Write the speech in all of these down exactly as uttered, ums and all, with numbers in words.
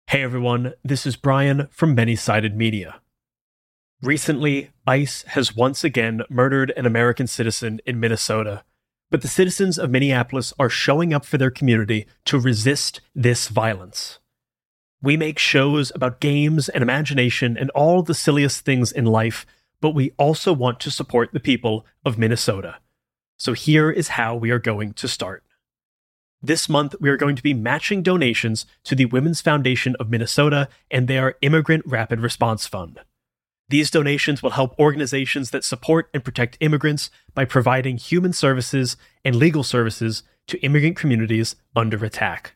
Hey everyone, this is Brian from Many Sided Media. Recently, ICE has once again murdered an American citizen in Minnesota, but the citizens of Minneapolis are showing up for their community to resist this violence. We make shows about games and imagination and all the silliest things in life, but we also want to support the people of Minnesota. So here is how we are going to start. This month, we are going to be matching donations to the Women's Foundation of Minnesota and their Immigrant Rapid Response Fund. These donations will help organizations that support and protect immigrants by providing human services and legal services to immigrant communities under attack.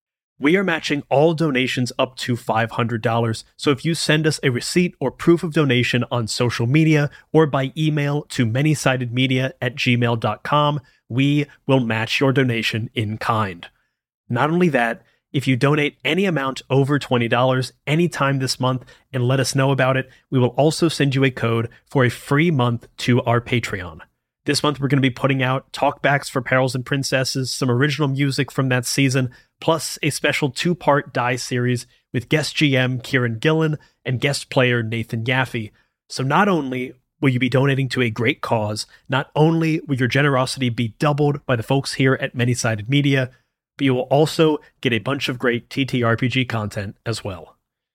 We are matching all donations up to five hundred dollars, so if you send us a receipt or proof of donation on social media or by email to manysidedmedia at gmail dot com, we will match your donation in kind. Not only that, if you donate any amount over twenty dollars anytime this month and let us know about it, we will also send you a code for a free month to our Patreon. This month, we're going to be putting out talkbacks for Perils and Princesses, some original music from that season, plus a special two-part Die series with guest G M Kieran Gillen and guest player Nathan Yaffe. So not only will you be donating to a great cause, not only will your generosity be doubled by the folks here at Many Sided Media, but you will also get a bunch of great T T R P G content as well.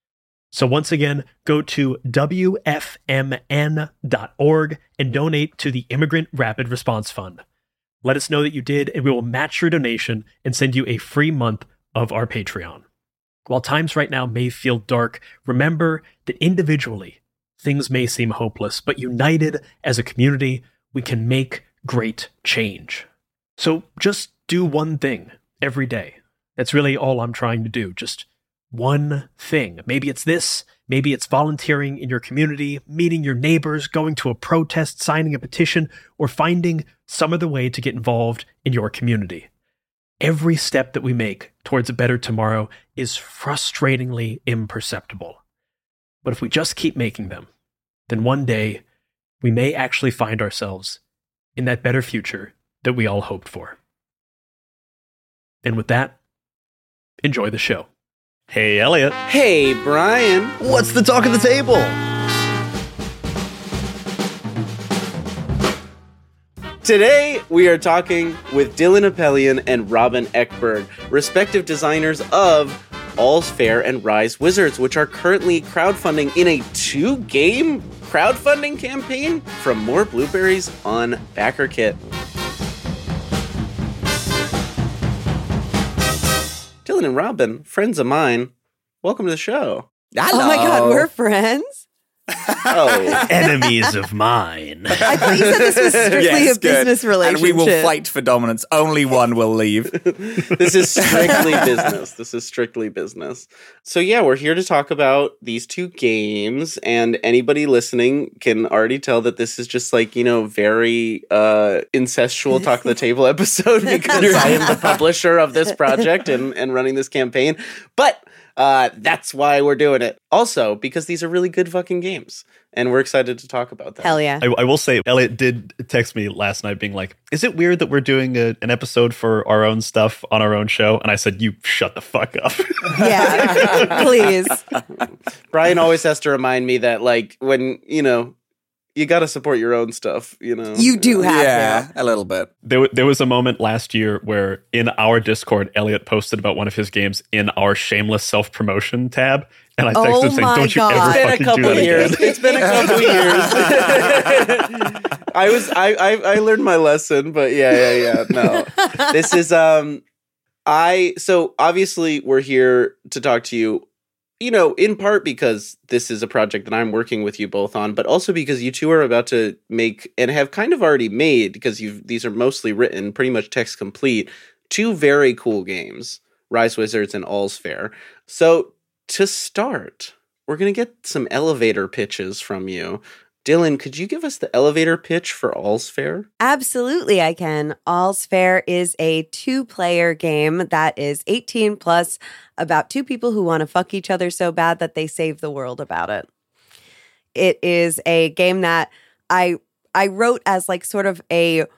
So once again, go to W F M N dot org and donate to the Immigrant Rapid Response Fund. Let us know that you did, and we will match your donation and send you a free month of our Patreon. While times right now may feel dark, remember that individually, things may seem hopeless, but united as a community, we can make great change. So just do one thing every day. That's really all I'm trying to do. Just one thing. Maybe it's this, maybe it's volunteering in your community, meeting your neighbors, going to a protest, signing a petition, or finding some other way to get involved in your community. Every step that we make towards a better tomorrow is frustratingly imperceptible. But if we just keep making them, then one day we may actually find ourselves in that better future that we all hoped for. And with that, enjoy the show. Hey, Elliot. Hey, Brian. What's the talk of the table? Today, we are talking with Dylan Apelian and Robin Ekberg, respective designers of All's Fair and Rise Wizards, which are currently crowdfunding in a two-game crowdfunding campaign from More Blueberries on BackerKit. Dylan and Robin, friends of mine, welcome to the show. Hello. Oh my god, we're friends? Oh. Enemies of mine. I thought you said this was strictly yes, a business good. relationship. And we will fight for dominance. Only one will leave. This is strictly business. This is strictly business. So yeah, we're here to talk about these two games, and anybody listening can already tell that this is just like, you know, very uh, incestual Talk of the Table episode because I am the publisher of this project and, and running this campaign. But Uh, that's why we're doing it. Also, because these are really good fucking games, and we're excited to talk about them. Hell yeah. I, I will say, Elliot did text me last night being like, is it weird that we're doing a, an episode for our own stuff on our own show? And I said, you shut the fuck up. Yeah, please. Brian always has to remind me that, like, when, you know, you got to support your own stuff, you know? You do have Yeah, to. a little bit. There, there was a moment last year where in our Discord, Elliot posted about one of his games in our shameless self-promotion tab. And I texted Oh him saying, my don't you God. ever It's been a fucking do couple that years. again. It's been a couple years. I was I, I I learned my lesson, but yeah, yeah, yeah. No. This is um I so obviously we're here to talk to you, you know, in part because this is a project that I'm working with you both on, but also because you two are about to make and have kind of already made, because you've these are mostly written, pretty much text complete, two very cool games, Rise Wizards and All's Fair. So to start, we're going to get some elevator pitches from you. Dylan, could you give us the elevator pitch for All's Fair? Absolutely, I can. All's Fair is a two-player game that is eighteen plus, about two people who want to fuck each other so bad that they save the world about it. It is a game that I I wrote as like sort of a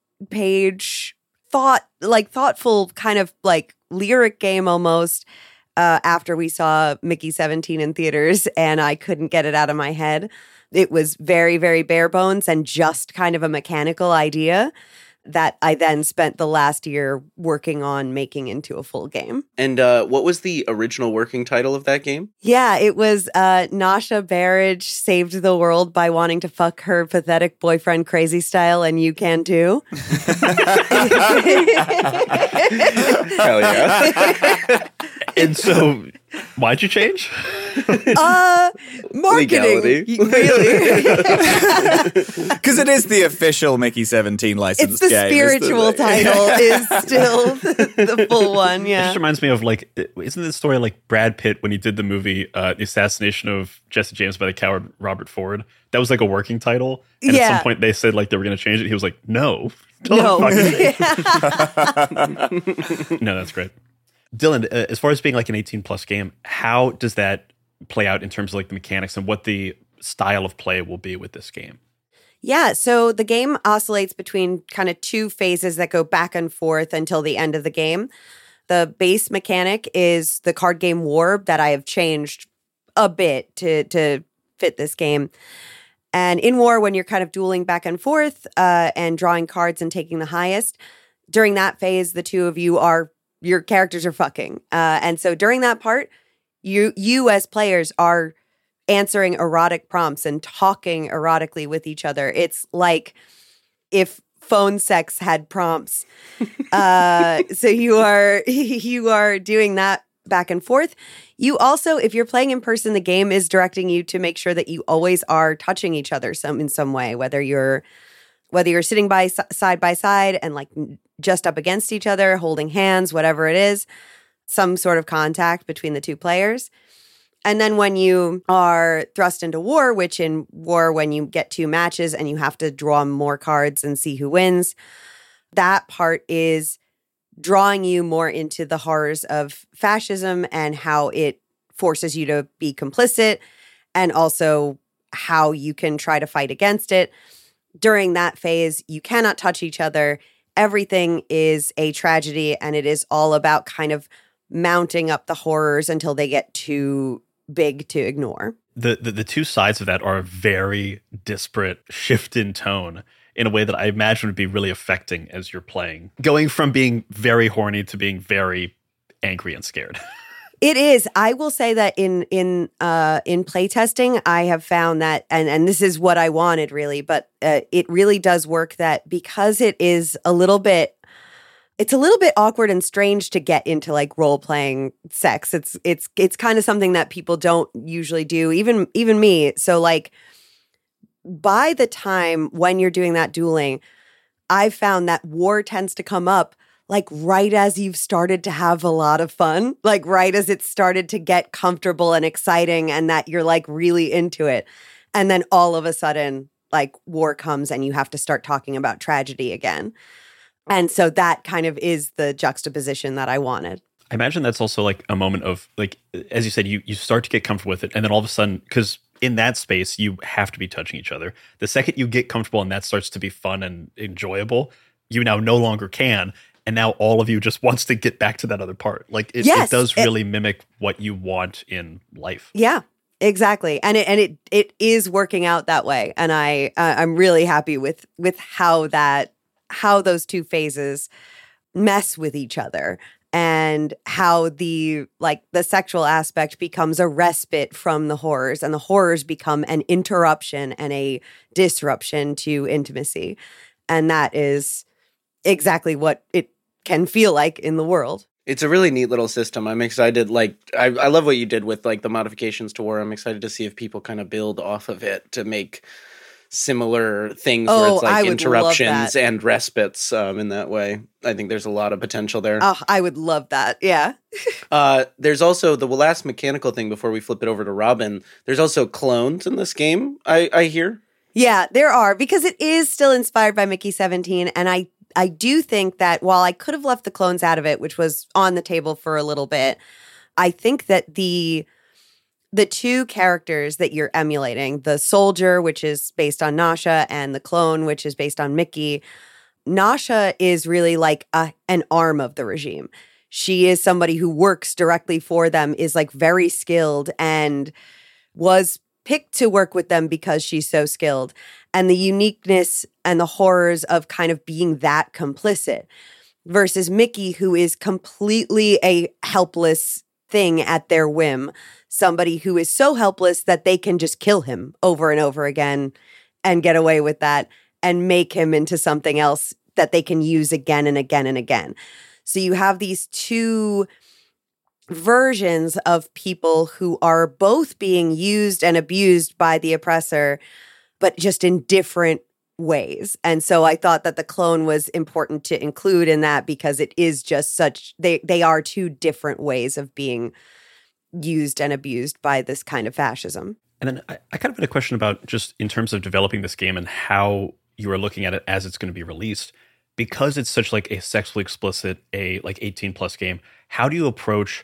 one-page thought, like thoughtful kind of like lyric game almost. uh, after we saw Mickey seventeen in theaters, and I couldn't get it out of my head. It was very, very bare bones and just kind of a mechanical idea that I then spent the last year working on making into a full game. And uh, what was the original working title of that game? Yeah, it was uh, Nasha Barrage saved the world by wanting to fuck her pathetic boyfriend crazy style, and you can too. Hell yeah. And so, why'd you change? Uh, marketing. Legality. Really? Because it is the official Mickey seventeen licensed It's the game. spiritual isn't it? title is still the, the full one, It yeah. just reminds me of like, isn't this story like Brad Pitt when he did the movie uh, The Assassination of Jesse James by the Coward Robert Ford? That was like a working title. And at Yeah. some point they said like they were going to change it. He was like, no. Don't No. fucking me. No, that's great. Dylan, uh, as far as being like an eighteen plus game, how does that play out in terms of like the mechanics and what the style of play will be with this game? Yeah, so the game oscillates between kind of two phases that go back and forth until the end of the game. The base mechanic is the card game War that I have changed a bit to to fit this game. And in War, when you're kind of dueling back and forth uh, and drawing cards and taking the highest, during that phase, the two of you are, your characters are fucking. Uh, and so during that part, you you as players are answering erotic prompts and talking erotically with each other. It's like if phone sex had prompts. Uh, so you are you are doing that back and forth. You also, if you're playing in person, the game is directing you to make sure that you always are touching each other some in some way, whether you're whether you're sitting by side by side and like just up against each other, holding hands, whatever it is, some sort of contact between the two players. And then when you are thrust into War, which in War, when you get two matches and you have to draw more cards and see who wins, that part is drawing you more into the horrors of fascism and how it forces you to be complicit, and also how you can try to fight against it. During that phase, you cannot touch each other. Everything is a tragedy, and it is all about kind of mounting up the horrors until they get too big to ignore. The, the the two sides of that are a very disparate shift in tone in a way that I imagine would be really affecting as you're playing. Going from being very horny to being very angry and scared. It is. I will say that in in uh, in playtesting, I have found that, and, and this is what I wanted really, but uh, it really does work that because it is a little bit It's a little bit awkward and strange to get into like role playing sex. It's it's it's kind of something that people don't usually do, even even me. So like by the time when you're doing that dueling, I've found that war tends to come up like right as you've started to have a lot of fun, like right as it started to get comfortable and exciting and that you're like really into it. And then all of a sudden, like war comes and you have to start talking about tragedy again. And so that kind of is the juxtaposition that I wanted. I imagine that's also like a moment of like, as you said, you, you start to get comfortable with it. And then all of a sudden, because in that space, you have to be touching each other. The second you get comfortable and that starts to be fun and enjoyable, you now no longer can. And now all of you just wants to get back to that other part. Like it, Yes, it does it- really mimic what you want in life. Yeah, exactly. And it and it it is working out that way. And I uh, I'm really happy with with how that how those two phases mess with each other, and how the like the sexual aspect becomes a respite from the horrors, and the horrors become an interruption and a disruption to intimacy. And that is exactly what it can feel like in the world. It's a really neat little system. I'm excited. Like, I, I love what you did with like the modifications to War. I'm excited to see if people kind of build off of it to make similar things where Oh, it's I like would interruptions love that. and respites um, in that way. I think there's a lot of potential there. Oh, I would love that. Yeah. Uh, there's also the last mechanical thing before we flip it over to Robin. There's also clones in this game, I, I hear. Yeah, there are, because it is still inspired by Mickey seventeen. And I, I do think that while I could have left the clones out of it, which was on the table for a little bit, I think that the the two characters that you're emulating, the soldier, which is based on Nasha, and the clone, which is based on Mickey, Nasha is really like a, an arm of the regime. she is somebody who works directly for them, is like very skilled, and was picked to work with them because she's so skilled. And the uniqueness and the horrors of kind of being that complicit versus Mickey, who is completely a helpless thing at their whim. Somebody who is so helpless that they can just kill him over and over again and get away with that and make him into something else that they can use again and again and again. So you have these two versions of people who are both being used and abused by the oppressor, but just in different ways. And so I thought that the clone was important to include in that because it is just such, they, they are two different ways of being used and abused by this kind of fascism. And then I, I kind of had a question about just in terms of developing this game and how you are looking at it as it's going to be released. Because it's such like a sexually explicit, a like eighteen plus game, how do you approach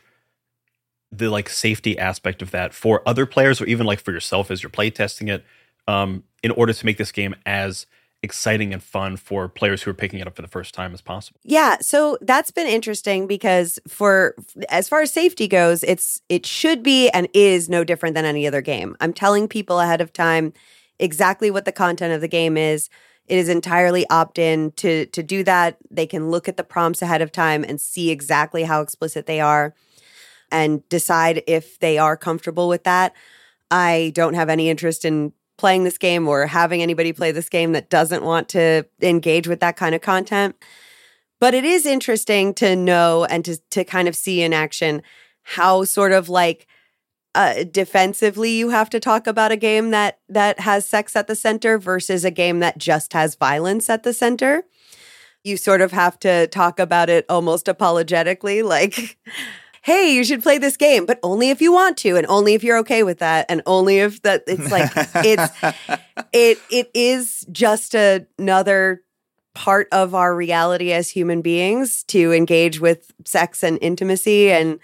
the like safety aspect of that for other players or even like for yourself as you're playtesting it um, in order to make this game as exciting and fun for players who are picking it up for the first time as possible? Yeah, so that's been interesting because for as far as safety goes, it's it should be and is no different than any other game. I'm telling people ahead of time exactly what the content of the game is. It is entirely opt-in to to do that. They can look at the prompts ahead of time and see exactly how explicit they are and decide if they are comfortable with that. I don't have any interest in playing this game or having anybody play this game that doesn't want to engage with that kind of content. But it is interesting to know and to to kind of see in action how sort of like Uh, defensively you have to talk about a game that that has sex at the center versus a game that just has violence at the center. You sort of have to talk about it almost apologetically, like, hey, you should play this game, but only if you want to, and only if you're okay with that, and only if that. It's like it's it it is just a, another part of our reality as human beings to engage with sex and intimacy and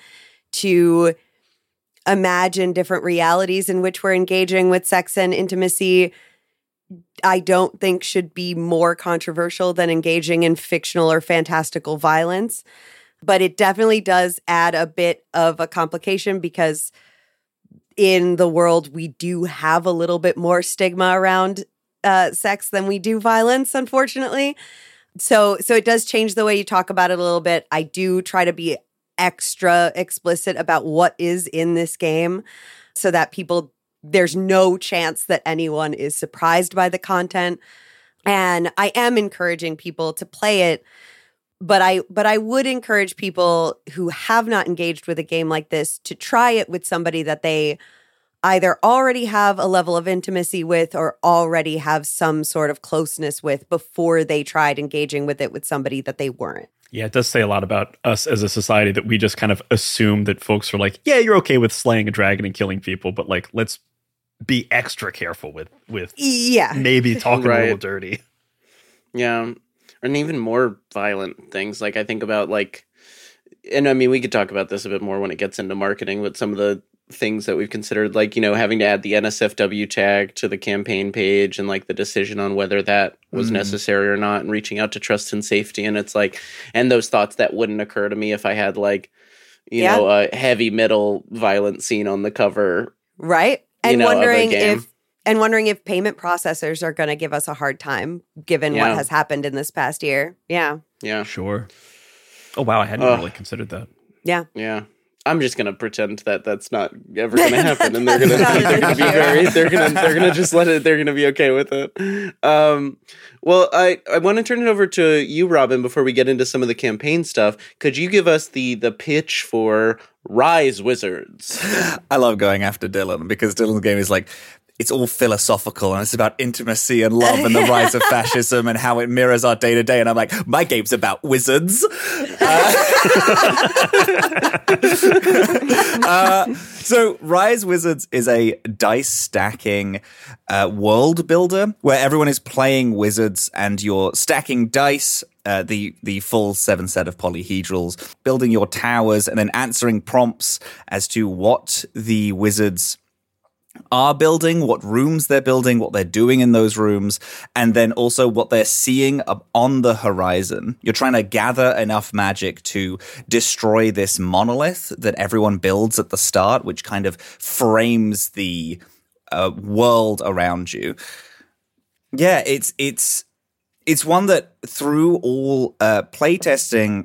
to imagine different realities in which we're engaging with sex and intimacy. I don't think should be more controversial than engaging in fictional or fantastical violence. But it definitely does add a bit of a complication because in the world, we do have a little bit more stigma around uh, sex than we do violence, unfortunately. So, so it does change the way you talk about it a little bit. I do try to be extra explicit about what is in this game so that people, there's no chance that anyone is surprised by the content. And I am encouraging people to play it, but I but I would encourage people who have not engaged with a game like this to try it with somebody that they either already have a level of intimacy with or already have some sort of closeness with before they tried engaging with it with somebody that they weren't. Yeah, it does say a lot about us as a society that we just kind of assume that folks are like, yeah, you're okay with slaying a dragon and killing people, but like, let's be extra careful with with yeah, maybe talking Right. a little dirty. Yeah. And even more violent things. Like I think about like, and I mean, we could talk about this a bit more when it gets into marketing, but some of the things that we've considered, like, you know, having to add the N S F W tag to the campaign page and like the decision on whether that was Mm. necessary or not and reaching out to trust and safety. And it's like, and those thoughts that wouldn't occur to me if I had like, you Yeah. know, a heavy metal violent scene on the cover. right. You And know, of a wondering game. if and wondering if payment processors are going to give us a hard time given Yeah. what has happened in this past year. Yeah. Yeah. Sure. Oh, wow. I hadn't Ugh. really considered that. Yeah. Yeah. I'm just gonna pretend that that's not ever gonna happen, and they're gonna That's not they're an gonna be issue. very they're gonna they're gonna just let it they're gonna be okay with it. Um, well, I I want to turn it over to you, Robin, before we get into some of the campaign stuff. Could you give us the the pitch for Rise Wizards? I love going after Dylan because Dylan's game is like, it's all philosophical and it's about intimacy and love and the rise of fascism and how it mirrors our day to day. And I'm like, my game's about wizards. Uh, uh, so Rise Wizards is a dice stacking uh, world builder where everyone is playing wizards and you're stacking dice. Uh, the the full seven set of polyhedrals, building your towers and then answering prompts as to what the wizards are building, what rooms they're building, what they're doing in those rooms, and then also what they're seeing up on the horizon. You're trying to gather enough magic to destroy this monolith that everyone builds at the start, which kind of frames the uh, world around you. Yeah, it's it's it's one that through all uh, playtesting,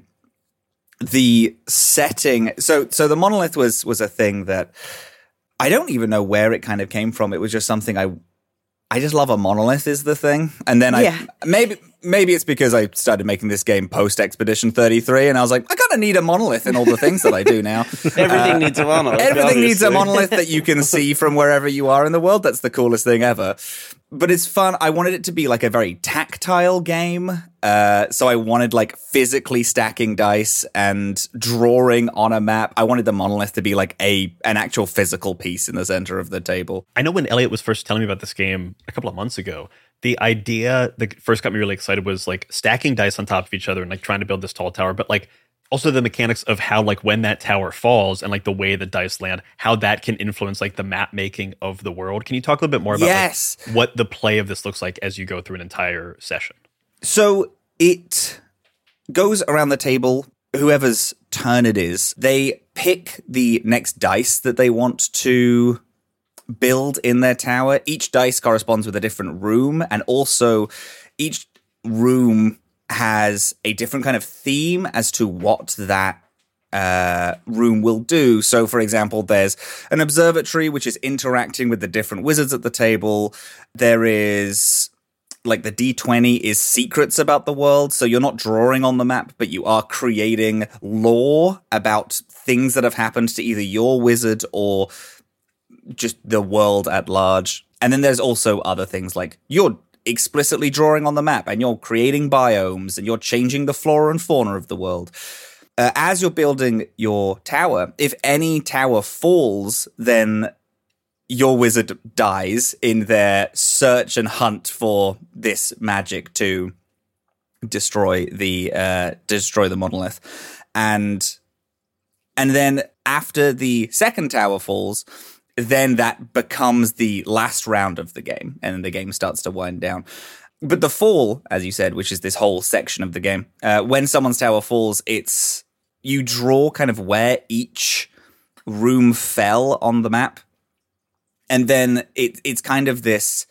the setting. So so the monolith was was a thing that I don't even know where it kind of came from. It was just something I I just love a monolith is the thing. And then I Yeah. maybe maybe it's because I started making this game post Expedition thirty-three and I was like, I kind of need a monolith in all the things that I do now. Everything Uh, needs a monolith. Everything needs a obviously. monolith that you can see from wherever you are in the world. That's the coolest thing ever. But it's fun. I wanted it to be like a very tactile game. Uh, so I wanted like physically stacking dice and drawing on a map. I wanted the monolith to be like a an actual physical piece in the center of the table. I know when Elliot was first telling me about this game a couple of months ago, the idea that first got me really excited was like stacking dice on top of each other and like trying to build this tall tower, but like also the mechanics of how like when that tower falls and like the way the dice land, how that can influence like the map making of the world. Can you talk a little bit more about Yes. like, what the play of this looks like as you go through an entire session? So it goes around the table. Whoever's turn it is, they pick the next dice that they want to build in their tower. Each dice corresponds with a different room, and also each room has a different kind of theme as to what that uh, room will do. So, for example, there's an observatory which is interacting with the different wizards at the table. There is like the D twenty is secrets about the world. So you're not drawing on the map, but you are creating lore about things that have happened to either your wizard or just the world at large. And then there's also other things like you're explicitly drawing on the map and you're creating biomes and you're changing the flora and fauna of the world. Uh, as you're building your tower, if any tower falls, then your wizard dies in their search and hunt for this magic to destroy the uh, destroy the monolith. And and then after the second tower falls, then that becomes the last round of the game, and the game starts to wind down. But the fall, as you said, which is this whole section of the game, uh, when someone's tower falls, it's you draw kind of where each room fell on the map, and then it, it's kind of this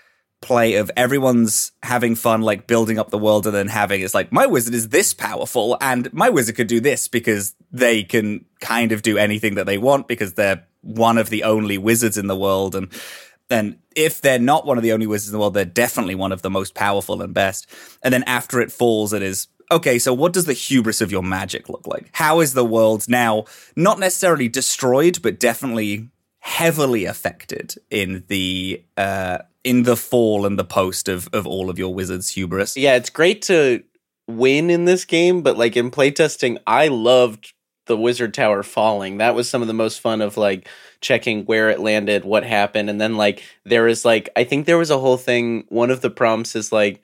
play of everyone's having fun, like building up the world, and then having it's like my wizard is this powerful, and my wizard could do this because they can kind of do anything that they want because they're one of the only wizards in the world, and then if they're not one of the only wizards in the world, they're definitely one of the most powerful and best. And then after it falls, it is okay. So what does the hubris of your magic look like? How is the world now not necessarily destroyed, but definitely heavily affected in the uh, in the fall and the post of of all of your wizards' hubris? Yeah, it's great to win in this game, but like in playtesting, I loved the wizard tower falling. That was some of the most fun of like checking where it landed, what happened. And then like there is like I think there was a whole thing, one of the prompts is like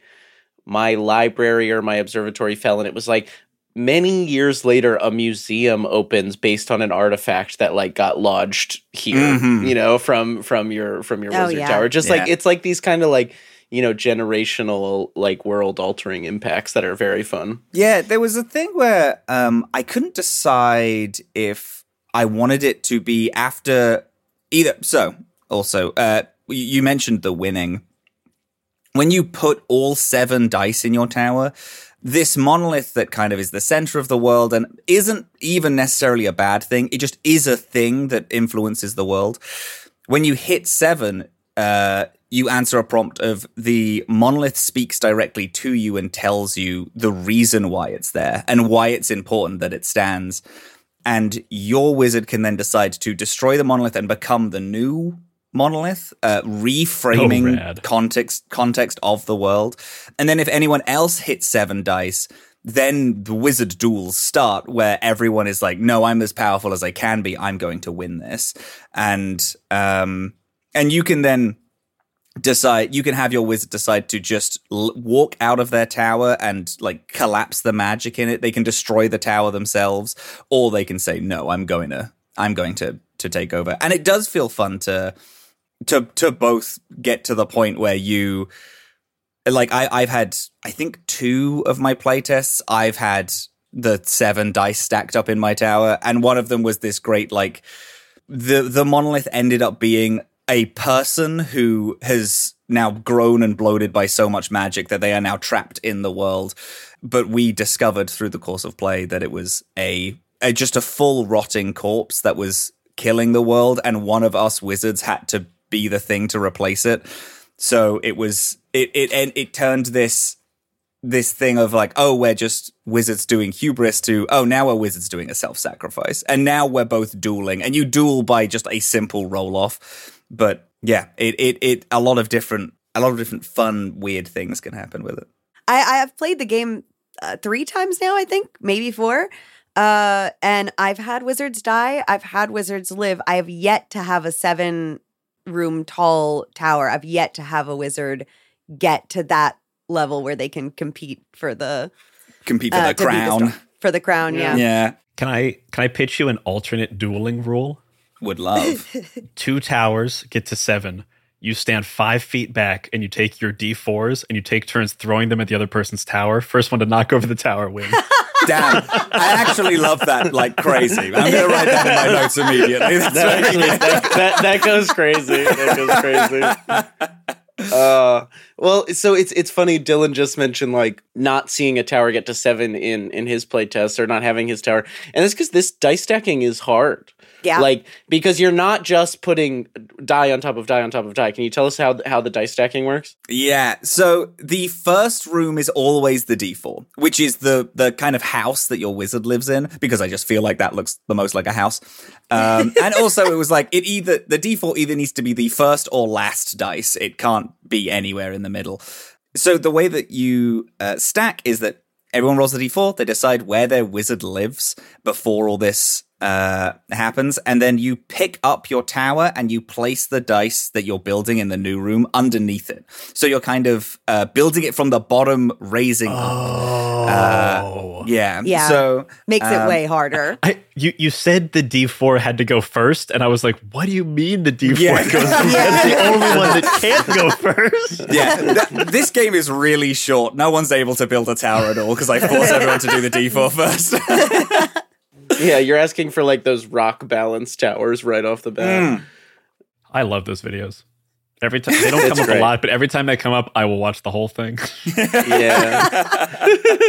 my library or my observatory fell, and it was like many years later a museum opens based on an artifact that like got lodged here, Mhm. you know, from from your from your Oh, wizard yeah. tower. Just like Yeah. it's like these kind of like, you know, generational like world altering impacts that are very fun. Yeah, there was a thing where um, I couldn't decide if I wanted it to be after either. So, also, uh, you you mentioned the winning. When you put all seven dice in your tower, this monolith that kind of is the center of the world and isn't even necessarily a bad thing, it just is a thing that influences the world. When you hit seven, uh, you answer a prompt of the monolith speaks directly to you and tells you the reason why it's there and why it's important that it stands. And your wizard can then decide to destroy the monolith and become the new monolith, uh, reframing Oh, rad. context context of the world. And then if anyone else hits seven dice, then the wizard duels start where everyone is like, no, I'm as powerful as I can be. I'm going to win this. And um, and you can then decide, you can have your wizard decide to just l- walk out of their tower and like collapse the magic in it. They can destroy the tower themselves, or they can say, no, I'm going to, I'm going to, to take over. And it does feel fun to to to both get to the point where you like I I've had I think two of my playtests I've had the seven dice stacked up in my tower, and one of them was this great like the the monolith ended up being a person who has now grown and bloated by so much magic that they are now trapped in the world. But we discovered through the course of play that it was a, a just a full rotting corpse that was killing the world, and one of us wizards had to be the thing to replace it. So it was it it and it turned this this thing of like, oh, we're just wizards doing hubris to, oh, now we're wizards doing a self-sacrifice. And now we're both dueling, and you duel by just a simple roll-off. But yeah, it it it a lot of different a lot of different fun, weird things can happen with it. I, I have played the game uh, three times now, I think, maybe four. Uh, and I've had wizards die. I've had wizards live. I have yet to have a seven-room tall tower. I've yet to have a wizard get to that level where they can compete for the compete for uh, the crown. The for the crown, yeah. Yeah. Can I can I pitch you an alternate dueling rule? Would love. Two towers get to seven. You stand five feet back and you take your D fours and you take turns throwing them at the other person's tower. First one to knock over the tower wins. Damn. I actually love that like crazy. I'm going to write that in my notes immediately. That's That, actually, that, that, that goes crazy. That goes crazy. Uh, well, so it's it's funny. Dylan just mentioned like not seeing a tower get to seven in in his playtest, or not having his tower, and that's because this dice stacking is hard. Yeah, like because you're not just putting die on top of die on top of die. Can you tell us how how the dice stacking works? Yeah, so the first room is always the D four, which is the the kind of house that your wizard lives in, because I just feel like that looks the most like a house. Um, and also it was like it either the D four either needs to be the first or last dice. It can't be anywhere in the middle. So the way that you uh, stack is that everyone rolls the D four, they decide where their wizard lives before all this uh, happens, and then you pick up your tower and you place the dice that you're building in the new room underneath it. So you're kind of uh, building it from the bottom, raising oh. up. Uh, yeah. Yeah. So makes um, it way harder. I, you, you said the D four had to go first, and I was like, what do you mean the D four Yeah. goes first? That's the only one that can't go first. Yeah, th- this game is really short. No one's able to build a tower at all because I force everyone to do the D four first. Yeah, you're asking for like those rock balance towers right off the bat. Mm. I love those videos. Every time they don't It's come up great. a lot, but every time they come up, I will watch the whole thing. Yeah.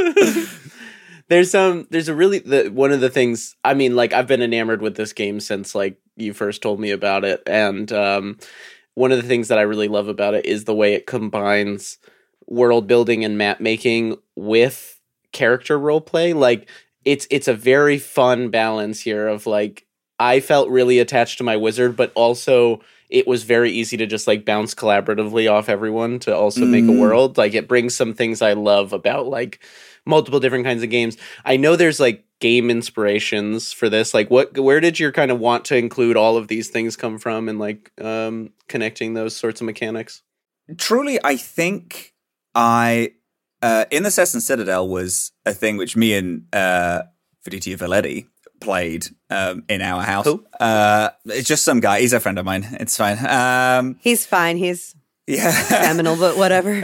There's um there's a really the one of the things, I mean, like I've been enamored with this game since like you first told me about it, and um one of the things that I really love about it is the way it combines world building and map making with character role play. Like it's it's a very fun balance here of like I felt really attached to my wizard, but also it was very easy to just like bounce collaboratively off everyone to also make a Mm. world. Like it brings some things I love about like multiple different kinds of games. I know there's like game inspirations for this. Like what, where did your kind of want to include all of these things come from, and like um, connecting those sorts of mechanics? Truly, I think I uh, in Assassin Citadel was a thing which me and uh, Federico Valetti played um, in our house. Who? Uh, it's just some guy. He's a friend of mine. It's fine. Um, He's fine. He's yeah, criminal, but whatever.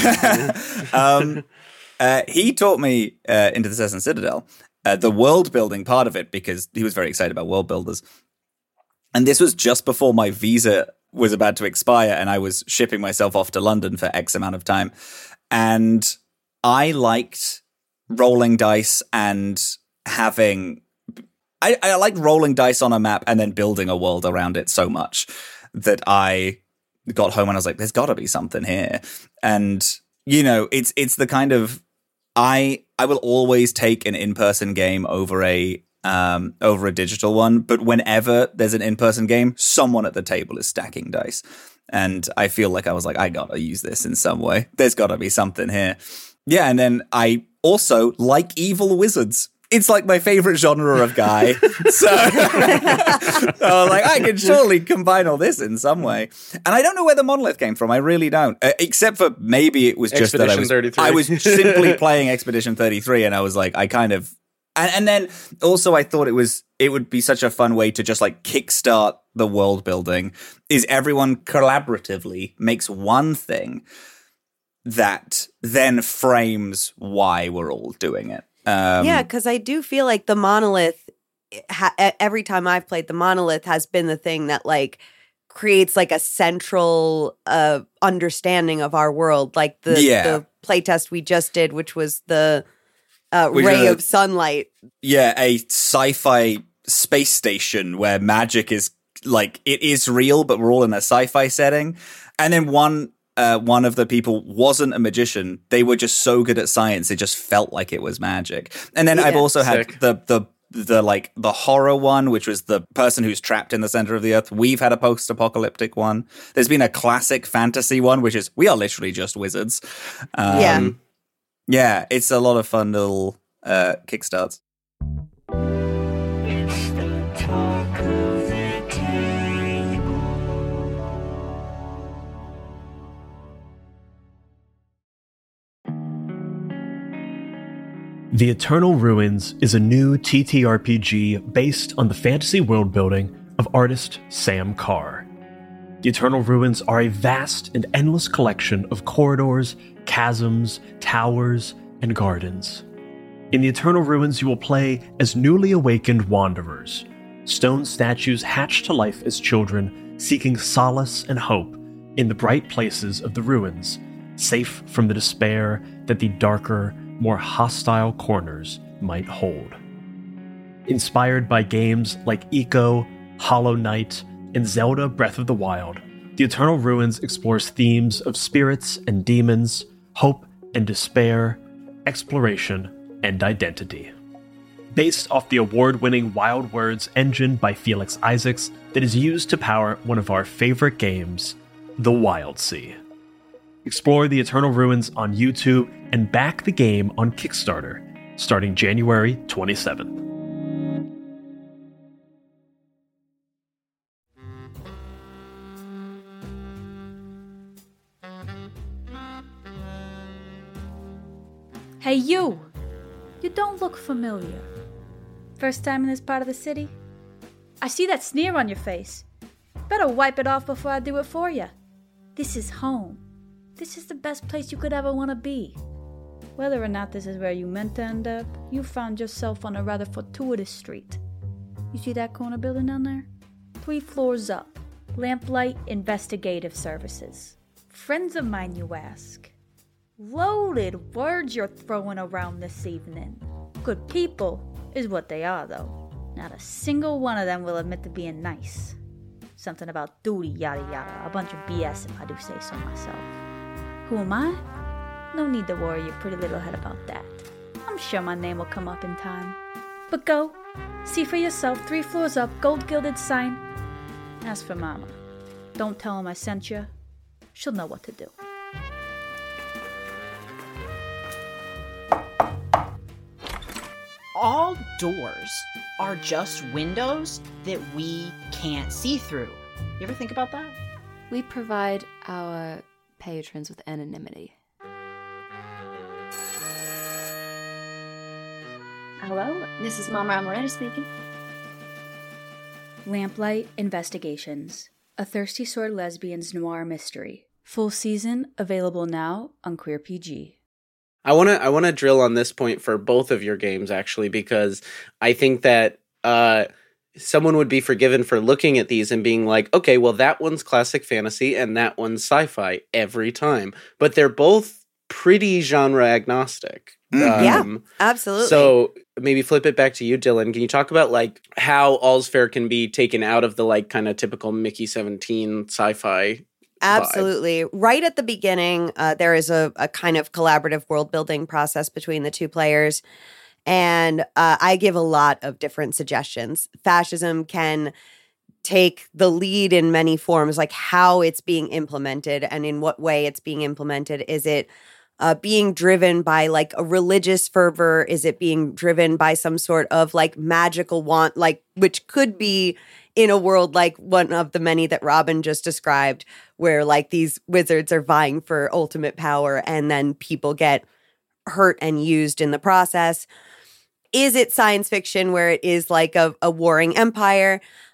um, uh, he taught me uh, into the Assassin Citadel, uh, the world building part of it, because he was very excited about world builders. And this was just before my visa was about to expire, and I was shipping myself off to London for X amount of time. And I liked rolling dice and having... I, I liked rolling dice on a map and then building a world around it so much that I got home and I was like, there's got to be something here. And, you know, it's it's the kind of... I I will always take an in-person game over a um, over a digital one, but whenever there's an in-person game, someone at the table is stacking dice. And I feel like I was like, I gotta use this in some way. There's gotta be something here. Yeah, and then I also like evil wizards. It's like my favorite genre of guy. so, so like, I can surely combine all this in some way. And I don't know where the monolith came from. I really don't. Uh, except for maybe it was just that I was, thirty-three. I was simply playing Expedition thirty-three, and I was like, I kind of... And, and then also I thought it was it would be such a fun way to just like kickstart the world building is everyone collaboratively makes one thing that then frames why we're all doing it. Um, yeah, because I do feel like the monolith, ha- every time I've played, the monolith has been the thing that like creates like a central uh, understanding of our world. Like the, Yeah. the playtest we just did, which was the uh, Which ray is a- of sunlight. Yeah, a sci-fi space station where magic is like it is real, but we're all in a sci-fi setting. And then one uh, one of the people wasn't a magician; they were just so good at science, it just felt like it was magic. And then Yeah. I've also Sick. had the the the like the horror one, which was the person who's trapped in the center of the earth. We've had a post-apocalyptic one. There's been a classic fantasy one, which is we are literally just wizards. Um, Yeah. yeah, it's a lot of fun little uh, kickstarts. The Eternal Ruins is a new T T R P G based on the fantasy world building of artist Sam Carr. The Eternal Ruins are a vast and endless collection of corridors, chasms, towers, and gardens. In the Eternal Ruins, you will play as newly awakened wanderers, stone statues hatched to life as children, seeking solace and hope in the bright places of the ruins, safe from the despair that the darker, more hostile corners might hold. Inspired by games like Ico, Hollow Knight, and Zelda Breath of the Wild, The Eternal Ruins explores themes of spirits and demons, hope and despair, exploration, and identity. Based off the award-winning Wild Words engine by Felix Isaacs that is used to power one of our favorite games, The Wildsea. Explore The Eternal Ruins on YouTube and back the game on Kickstarter, starting January twenty-seventh. Hey, you! You don't look familiar. First time in this part of the city? I see that sneer on your face. Better wipe it off before I do it for you. This is home. This is the best place you could ever want to be. Whether or not this is where you meant to end up, you found yourself on a rather fortuitous street. You see that corner building down there? Three floors up. Lamplight Investigative Services. Friends of mine, you ask. Loaded words you're throwing around this evening. Good people is what they are, though. Not a single one of them will admit to being nice. Something about duty, yada yada. A bunch of B S if I do say so myself. Who am I? No need to worry your pretty little head about that. I'm sure my name will come up in time. But go, see for yourself, three floors up, gold-gilded sign. As for Mama, don't tell him I sent you. She'll know what to do. All doors are just windows that we can't see through. You ever think about that? We provide our patrons with anonymity. Hello, this is Mama Amaretta speaking. Lamplight Investigations, a Thirsty Sword Lesbians noir mystery. Full season available now on Queer P G. I want to I want to drill on this point for both of your games, actually, because I think that uh, someone would be forgiven for looking at these and being like, okay, well, that one's classic fantasy and that one's sci-fi every time. But they're both pretty genre agnostic. Mm. Yeah, Um, absolutely. So maybe flip it back to you, Dylan. Can you talk about like how All's Fair can be taken out of the like kind of typical Mickey seventeen sci-fi? Absolutely. Right at the beginning, uh, there is a, a kind of collaborative world building process between the two players. And uh, I give a lot of different suggestions. Fascism can take the lead in many forms, like how it's being implemented and in what way it's being implemented. Is it uh, being driven by like a religious fervor? Is it being driven by some sort of like magical want, like which could be in a world like one of the many that Robin just described, where like these wizards are vying for ultimate power and then people get hurt and used in the process? Is it science fiction where it is like a, a warring empire?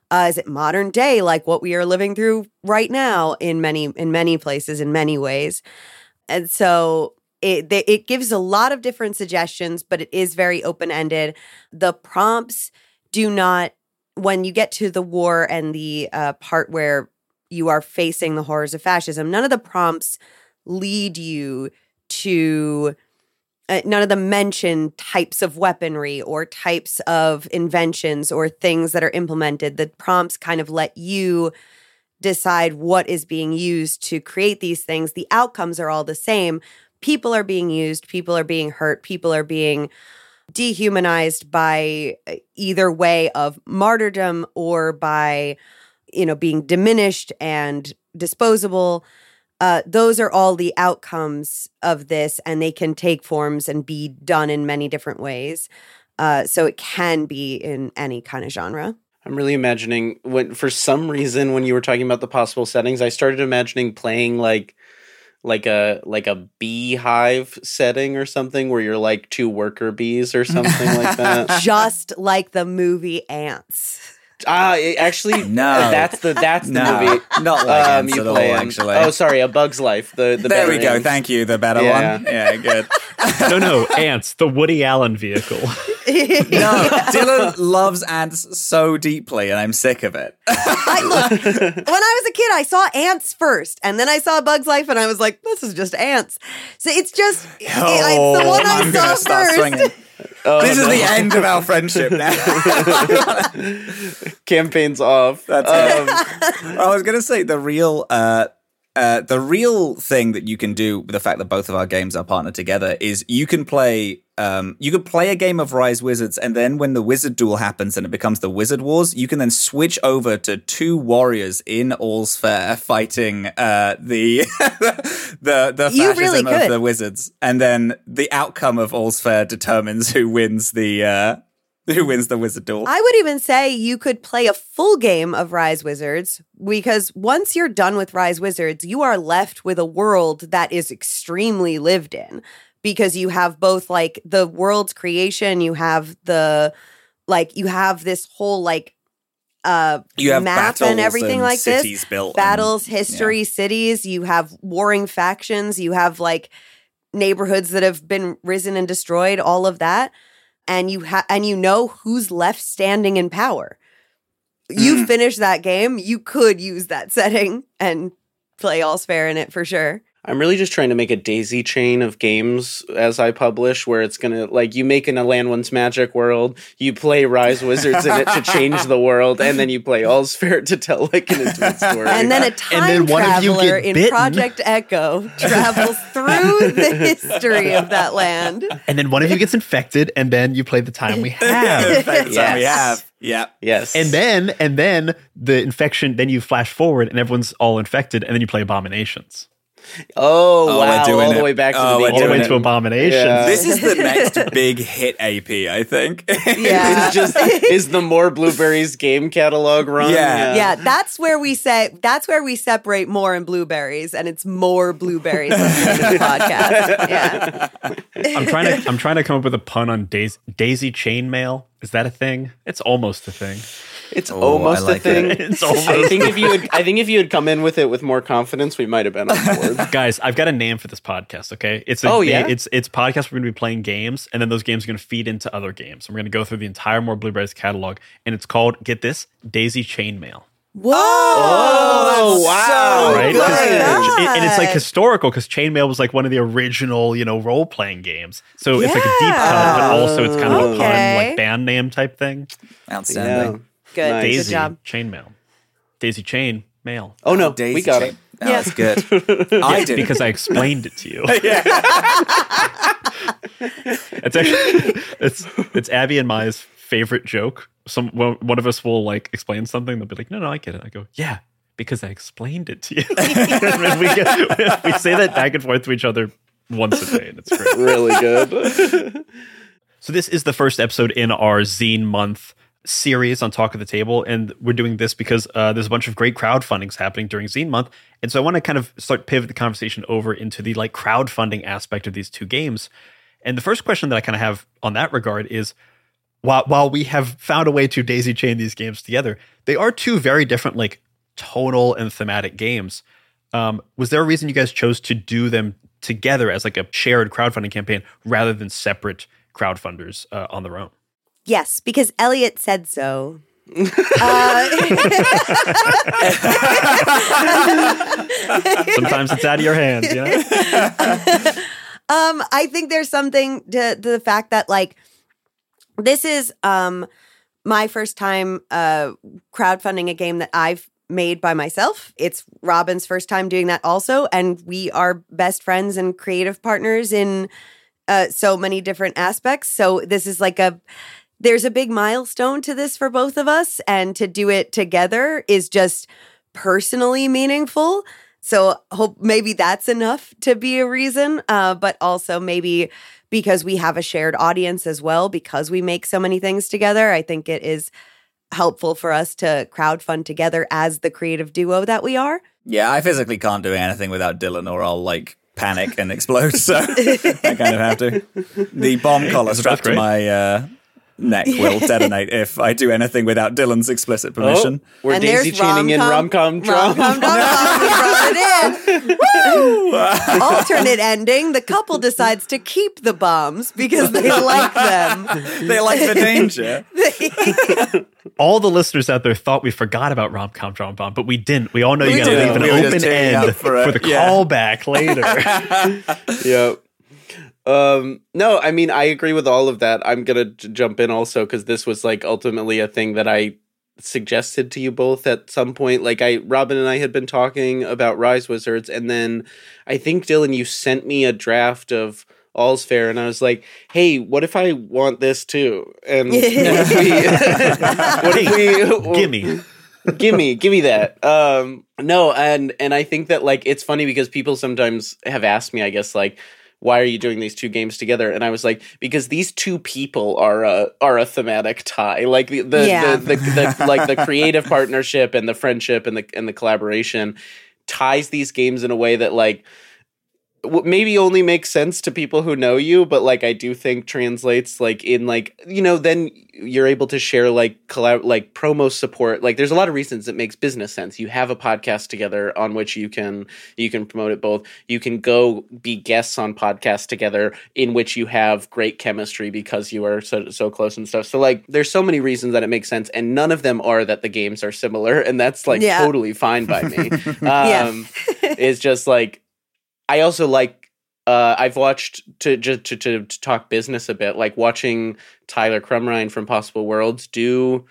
Uh, is it modern day, like what we are living through right now in many in many places, in many ways? And so it it gives a lot of different suggestions, but it is very open ended. The prompts do not, when you get to the war and the uh, part where you are facing the horrors of fascism, none of the prompts lead you to. Uh, none of them mention types of weaponry or types of inventions or things that are implemented. The prompts kind of let you decide what is being used to create these things. The outcomes are all the same. People are being used. People are being hurt. People are being dehumanized by either way of martyrdom or by, you know, being diminished and disposable. Uh, those are all the outcomes of this, and they can take forms and be done in many different ways. Uh, so it can be in any kind of genre. I'm really imagining when, for some reason, when you were talking about the possible settings, I started imagining playing like, like a like a beehive setting or something, where you're like two worker bees or something like that. Just like the movie Ants. Ah, it actually, No. that's the that's the No, movie. not like Um, Ants you at all, play in- actually. Oh, sorry, A Bug's Life. The the There better we go. Ants. Thank you. The better Yeah. one. Yeah, good. No, no, Ants, the Woody Allen vehicle. No, Dylan loves ants so deeply, and I'm sick of it. I, look, when I was a kid, I saw Ants first, and then I saw Bug's Life, and I was like, "This is just ants." So it's just it, it's the one I I'm saw gonna start first. swinging. Oh, This is no. the end of our friendship now. Campaign's off. That's Um, I was going to say the real, uh, uh, the real thing that you can do with the fact that both of our games are partnered together is you can play, um, you could play a game of Rise Wizards, and then when the Wizard Duel happens and it becomes the Wizard Wars, you can then switch over to two warriors in All's Fair fighting uh, the the the You fascism really of could. the Wizards, and then the outcome of All's Fair determines who wins the uh, who wins the Wizard Duel. I would even say you could play a full game of Rise Wizards, because once you're done with Rise Wizards, you are left with a world that is extremely lived in, because you have both like the world's creation, you have the like you have this whole like uh You have map battles and everything and like this. cities built and- Battles, history, yeah. cities, you have warring factions, you have like neighborhoods that have been risen and destroyed, all of that. And you ha- and you know who's left standing in power. You Mm. finish that game, you could use that setting and play All's Fair in it for sure. I'm really just trying to make a daisy chain of games as I publish, where it's gonna like you make an A Land Once Magic world, you play Rise Wizards in it to change the world, and then you play All's Fair to tell like an intimate story. And then a time then one of you traveler get in bitten. Project Echo travels through the history of that land. And then one of you gets infected, and then you play the time we have. That's all we Yes. have. Yeah. yes, And then, and then the infection, then you flash forward and everyone's all infected, and then you play Abominations. oh, Oh, wow, we're doing all the it. way back to Oh, the we're All the beginning. way to Abominations. Yeah. This is the next big hit A P, I think. Yeah. It's just is the More Blueberries game catalog run. Yeah. Yeah, that's where we say that's where we separate more and blueberries, and it's more blueberries on this podcast. Yeah. I'm trying to, I'm trying to come up with a pun on Daisy, Daisy Chainmail. Is that a thing? It's almost a thing. It's Oh, almost I like a thing. it. It's almost I think if you had, I think if you had come in with it with more confidence, we might have been on board. Guys, I've got a name for this podcast. Okay, it's a, Oh, yeah? it's it's podcast. We're going to be playing games, and then those games are going to feed into other games. We're going to go through the entire More Blueberries catalog, and it's called, get this, Daisy Chainmail. Whoa! Oh, wow. Right? good. 'Cause- Oh my and, and it's like God. historical because Chainmail was like one of the original, you know, role playing games. So it's like a deep Yeah. cut, but also it's kind of a Okay. pun, like band name type thing. Outstanding. Good. Nice. Good Daisy job. Chainmail. Daisy Chain Mail. Oh no, Daisy we got chain. it. Oh, Yeah. that's good. I did Because I explained it to you. It's actually it's it's Abby and Maya's favorite joke. Some one one of us will like explain something. They'll be like, "No, no, I get it." I go, "Yeah, because I explained it to you." And we, get, we say that back and forth to each other once a day, and it's great. Really good. So this is the first episode in our Zine month series on Talk of the Table, and we're doing this because uh, there's a bunch of great crowdfundings happening during Zine month, and so I want to kind of start pivot the conversation over into the like crowdfunding aspect of these two games. And the first question that I kind of have on that regard is, while while we have found a way to daisy chain these games together, they are two very different, like, tonal and thematic games. Um, was there a reason you guys chose to do them together as like a shared crowdfunding campaign rather than separate crowdfunders uh, on their own? Yes, because Elliot said so. uh, Sometimes it's out of your hands, you know? um, I think there's something to, to the fact that, like, this is um, my first time uh, crowdfunding a game that I've made by myself. It's Robin's first time doing that also, and we are best friends and creative partners in uh, so many different aspects. So this is like a There's a big milestone to this for both of us, and to do it together is just personally meaningful. So hope maybe that's enough to be a reason, uh, but also maybe because we have a shared audience as well, because we make so many things together, I think it is helpful for us to crowdfund together as the creative duo that we are. Yeah, I physically can't do anything without Dylan, or I'll like panic and explode. So I kind of have to. The bomb collar strapped to my uh, neck will detonate if I do anything without Dylan's explicit permission. Oh, we're And daisy there's chaining in rom-com drama. Rom-com drama. We brought it in. Woo! Alternate ending. The couple decides to keep the bombs because they like them. They like the danger. All the listeners out there thought we forgot about rom-com drama bomb, but we didn't. We all know you We got to did. leave an We were just open teeing end up for, for it. the Yeah. callback later. Yep. Um, no, I mean, I agree with all of that. I'm going to j- jump in also because this was like ultimately a thing that I suggested to you both at some point. Like I, Robin and I had been talking about Rise Wizards, and then I think Dylan, you sent me a draft of All's Fair, and I was like, hey, what if I want this too? And what if we, what if we Gimme. gimme, gimme that. Um, no, and and I think that like it's funny because people sometimes have asked me, I guess, like, why are you doing these two games together? And I was like, because these two people are a are a thematic tie. Like the the, Yeah. the, the, the like the creative partnership and the friendship and the and the collaboration ties these games in a way that like w- maybe only makes sense to people who know you, but like I do think translates like in like, you know, then you're able to share like collab like promo support. Like there's a lot of reasons it makes business sense. You have a podcast together on which you can you can promote it both. You can go be guests on podcasts together in which you have great chemistry because you are so so close and stuff. So like there's so many reasons that it makes sense, and none of them are that the games are similar, and that's like Yeah. totally fine by me. Um Yeah. it's just like I also like uh, I've watched to, to to to talk business a bit, like watching Tyler Crumrine from Possible Worlds do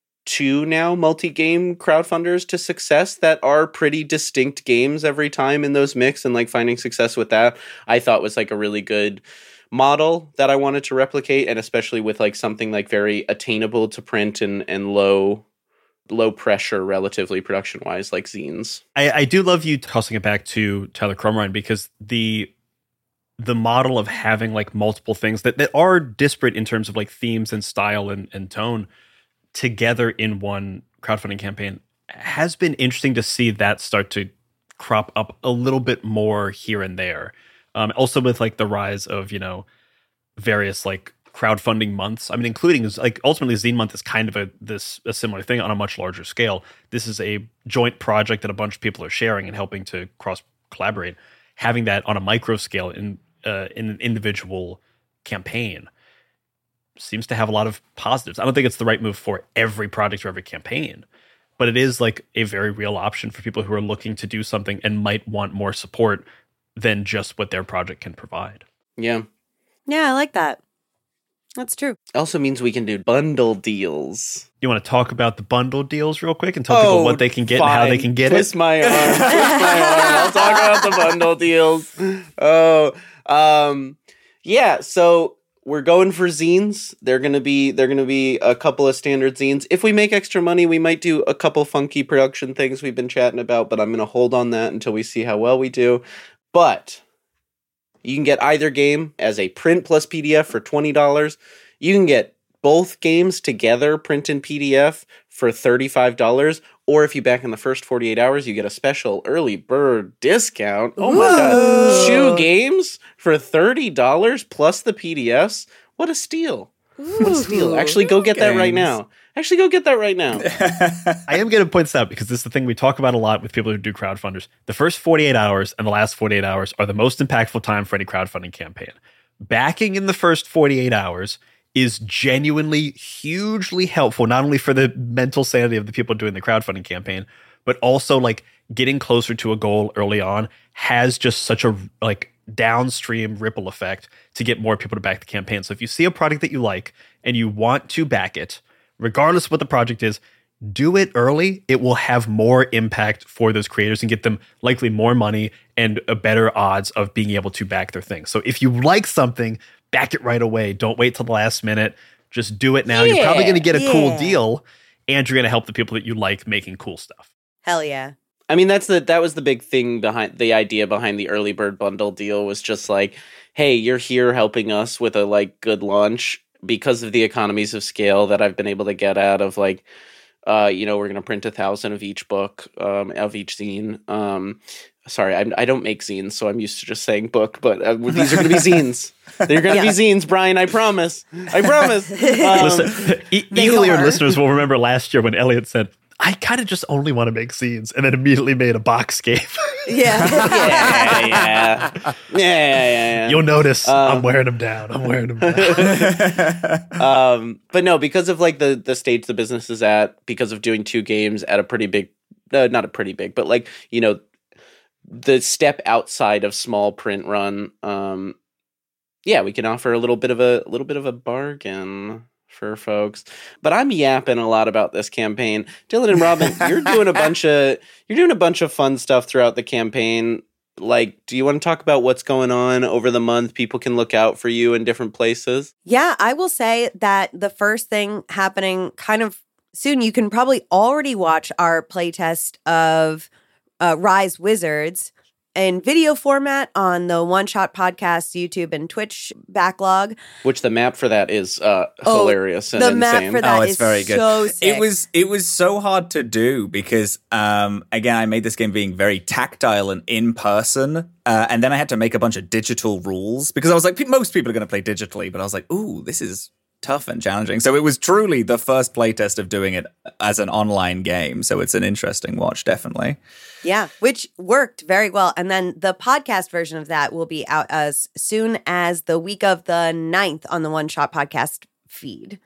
two now multi-game crowdfunders to success that are pretty distinct games every time in those mix, and like finding success with that, I thought was like a really good model that I wanted to replicate, and especially with like something like very attainable to print and and low low pressure relatively production wise, like zines. I, I do love you tossing it back to Tyler Crumrine, because the the model of having like multiple things that, that are disparate in terms of like themes and style and, and tone together in one crowdfunding campaign has been interesting to see that start to crop up a little bit more here and there. Um, also with like the rise of, you know, various like crowdfunding months. I mean, including like ultimately Zine Month is kind of a this a similar thing on a much larger scale. This is a joint project that a bunch of people are sharing and helping to cross collaborate. Having that on a micro scale in uh, in an individual campaign seems to have a lot of positives. I don't think it's the right move for every project or every campaign, but it is like a very real option for people who are looking to do something and might want more support than just what their project can provide. Yeah. Yeah, I like that. That's true. Also means we can do bundle deals. You want to talk about the bundle deals real quick and tell people what they can get and how they can get Twist it? my arm. Twist my arm. I'll talk about the bundle deals. Oh, um, yeah. So we're going for zines. They're gonna be they're gonna be a couple of standard zines. If we make extra money, we might do a couple funky production things we've been chatting about, but I'm gonna hold on that until we see how well we do. But you can get either game as a print plus P D F for twenty dollars. You can get both games together, print and P D F, for thirty-five dollars. Or if you back in the first forty-eight hours, you get a special early bird discount. Oh my God. Two games for thirty dollars plus the P D Fs. What a steal. What a steal. Actually, go get that right now. Actually, go get that right now. I am going to point this out because this is the thing we talk about a lot with people who do crowdfunders. The first forty-eight hours and the last forty-eight hours are the most impactful time for any crowdfunding campaign. Backing in the first forty-eight hours is genuinely hugely helpful, not only for the mental sanity of the people doing the crowdfunding campaign, but also like getting closer to a goal early on has just such a like downstream ripple effect to get more people to back the campaign. So if you see a product that you like and you want to back it, regardless of what the project is, do it early. It will have more impact for those creators and get them likely more money and a better odds of being able to back their thing. So if you like something, back it right away. Don't wait till the last minute. Just do it now. Yeah, you're probably going to get a yeah. cool deal, and you're going to help the people that you like making cool stuff. Hell yeah. I mean, that's the that was the big thing behind the idea behind the early bird bundle deal was just like, hey, you're here helping us with a like good launch because of the economies of scale that I've been able to get out of like, uh, you know, we're going to print a thousand of each book, um, of each zine. Um, sorry, I, I don't make zines, so I'm used to just saying book, but uh, these are going to be zines. They're going to Yeah. be zines, Brian. I promise. I promise. Um, Listen, e- they eagle-eared are. listeners will remember last year when Elliot said, I kind of just only want to make zines, and then immediately made a box game. Yeah. yeah, yeah, yeah, yeah, yeah. You'll notice Um, I'm wearing them down. I'm wearing them down. um, but no, because of like the the stage the business is at, because of doing two games at a pretty big, uh, not a pretty big, but like, you know, the step outside of small print run, um, yeah, we can offer a little bit of a, a little bit of a bargain for folks. But I'm yapping a lot about this campaign. Dylan and Robin, you're doing a bunch of you're doing a bunch of fun stuff throughout the campaign. Like, do you want to talk about what's going on over the month? People can look out for you in different places. Yeah, I will say that the first thing happening kind of soon, you can probably already watch our playtest of uh, Rise Wizards in video format on the One Shot Podcast, YouTube, and Twitch backlog. Which the map for that is uh, Oh, hilarious and the insane. map for that Oh, it's is very good. so sick. It was it was so hard to do because um, again, I made this game being very tactile and in person, uh, and then I had to make a bunch of digital rules because I was like, pe- most people are going to play digitally, but I was like, ooh, this is tough and challenging. So it was truly the first playtest of doing it as an online game. So it's an interesting watch, definitely. Yeah, which worked very well. And then the podcast version of that will be out as soon as the week of the ninth on the One Shot Podcast feed.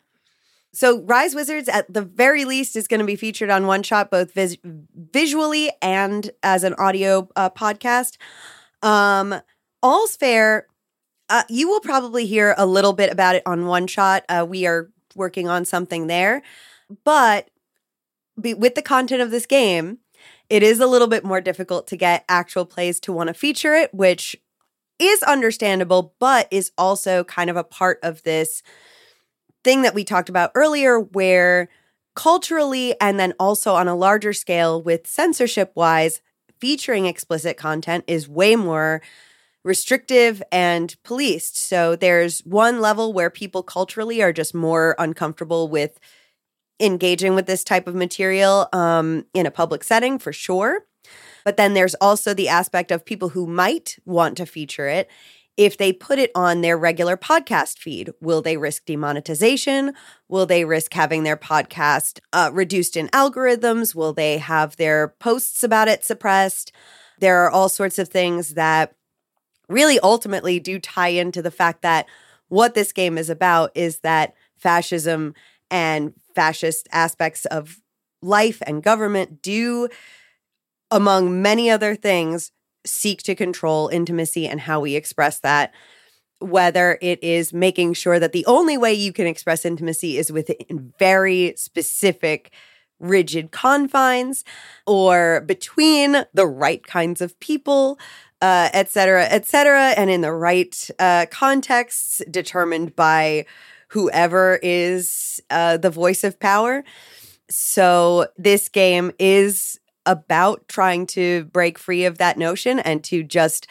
So Rise Wizards, at the very least, is going to be featured on One Shot, both vis- visually and as an audio uh, podcast. Um, All's Fair, uh, you will probably hear a little bit about it on One Shot. Uh, we are working on something there. But be- with the content of this game, it is a little bit more difficult to get actual plays to want to feature it, which is understandable, but is also kind of a part of this thing that we talked about earlier, where culturally and then also on a larger scale with censorship-wise, featuring explicit content is way more restrictive and policed. So there's one level where people culturally are just more uncomfortable with engaging with this type of material um, in a public setting, for sure. But then there's also the aspect of people who might want to feature it. If they put it on their regular podcast feed, will they risk demonetization? Will they risk having their podcast uh, reduced in algorithms? Will they have their posts about it suppressed? There are all sorts of things that really ultimately do tie into the fact that what this game is about is that fascism and fascist aspects of life and government do, among many other things, seek to control intimacy and how we express that, whether it is making sure that the only way you can express intimacy is within very specific, rigid confines or between the right kinds of people, uh, et cetera, et cetera, and in the right uh, contexts determined by whoever is uh, the voice of power. So this game is about trying to break free of that notion and to just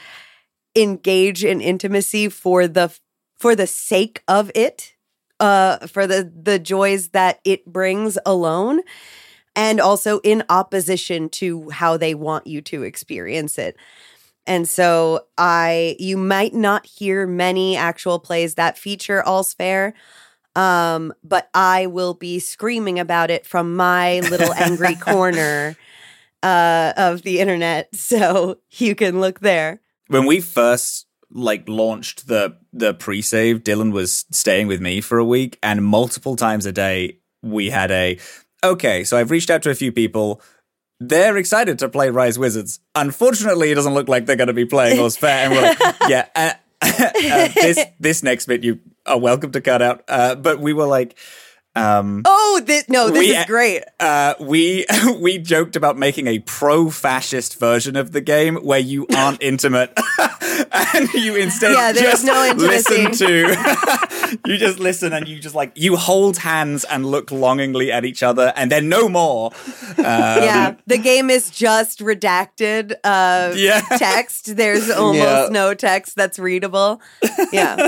engage in intimacy for the for the sake of it, uh, for the the joys that it brings alone, and also in opposition to how they want you to experience it. And so I, you might not hear many actual plays that feature All's Fair. Um, but I will be screaming about it from my little angry corner uh, of the internet. So you can look there. When we first like launched the the pre-save, Dylan was staying with me for a week, and multiple times a day we had a okay, so I've reached out to a few people. They're excited to play Rise Wizards. Unfortunately, it doesn't look like they're going to be playing All's Fair. And we're like, yeah, uh, uh, this this next bit you are welcome to cut out. Uh, but we were like, um, oh, this, no, this we, is great. Uh, we we joked about making a pro-fascist version of the game where you aren't intimate. And you instead yeah, just no intimacy. listen to, you just listen and you just like, you hold hands and look longingly at each other and then no more. Um, yeah, the game is just redacted uh, yeah. text. There's almost Yeah. no text that's readable. Yeah.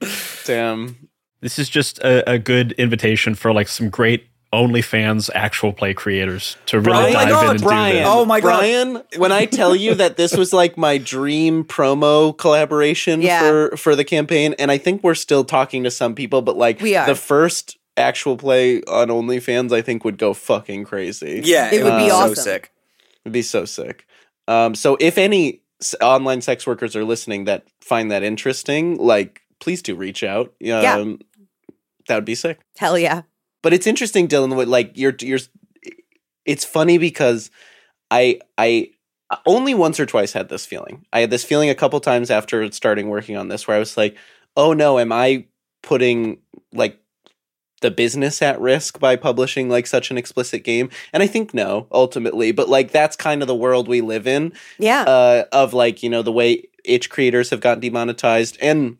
Damn. This is just a, a good invitation for like some great OnlyFans actual play creators to really Brian, dive oh in and Brian, do this. Oh my God. Brian, when I tell you that this was like my dream promo collaboration Yeah. for for the campaign, and I think we're still talking to some people, but like We are. the first actual play on OnlyFans, I think would go fucking crazy. Yeah, It would be so awesome. sick. It'd be so sick. Um, so if any s- online sex workers are listening that find that interesting, like please do reach out. Um, Yeah. That would be sick. Hell yeah. But it's interesting, Dylan. What like you're you're. It's funny because I I only once or twice had this feeling. I had this feeling a couple times after starting working on this, where I was like, "Oh no, am I putting like the business at risk by publishing like such an explicit game?" And I think no, ultimately. But like that's kind of the world we live in. Yeah. Uh, of like you know the way itch creators have gotten demonetized and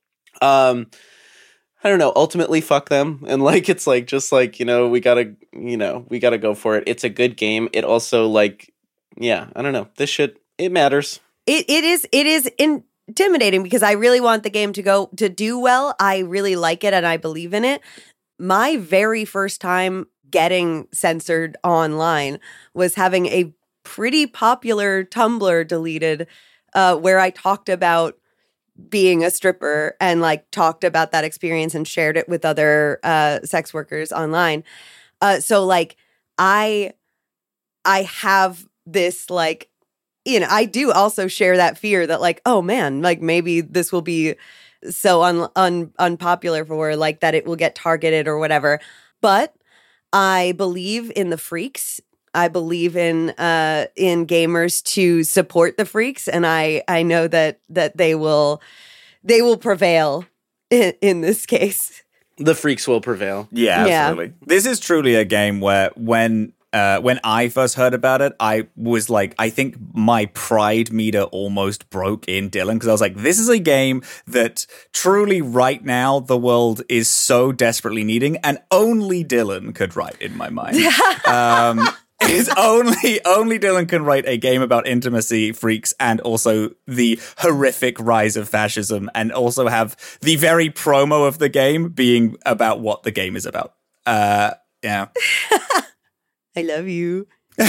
um. I don't know, ultimately fuck them. And like, it's like, just like, you know, we gotta, you know, we gotta go for it. It's a good game. It also like, yeah, I don't know. This shit, it matters. It it is it is intimidating because I really want the game to go to do well. I really like it and I believe in it. My very first time getting censored online was having a pretty popular Tumblr deleted uh, where I talked about being a stripper and like talked about that experience and shared it with other uh, sex workers online. Uh, so like I, I have this like, you know, I do also share that fear that like, oh man, like maybe this will be so un, un unpopular for like that it will get targeted or whatever. But I believe in the freaks. I believe in uh, in gamers to support the freaks, and I I know that that they will they will prevail in, in this case. The freaks will prevail. Yeah, Yeah. absolutely. This is truly a game where when uh, when I first heard about it, I was like, I think my pride meter almost broke in Dylan because I was like, this is a game that truly right now the world is so desperately needing, and only Dylan could write in my mind. um, Is only only Dylan can write a game about intimacy, freaks, and also the horrific rise of fascism, and also have the very promo of the game being about what the game is about. Uh, yeah. I love you.